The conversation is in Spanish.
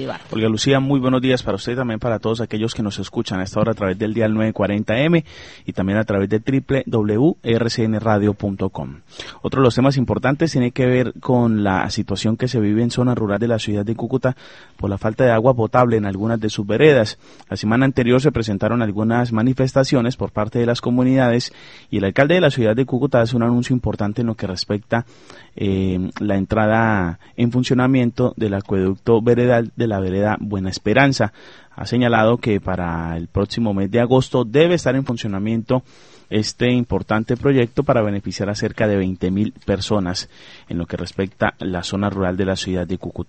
Olga Lucía, muy buenos días para usted y también para todos aquellos que nos escuchan a esta hora a través del dial 940M y también a través de www.rcnradio.com. Otro de los temas importantes tiene que ver con la situación que se vive en zona rural de la ciudad de Cúcuta por la falta de agua potable en algunas de sus veredas. La semana anterior se presentaron algunas manifestaciones por parte de las comunidades y el alcalde de la ciudad de Cúcuta hace un anuncio importante en lo que respecta la entrada en funcionamiento del acueducto veredal de la vereda Buena Esperanza. Ha señalado que para el próximo mes de agosto debe estar en funcionamiento este importante proyecto para beneficiar a cerca de 20.000 personas en lo que respecta a la zona rural de la ciudad de Cúcuta.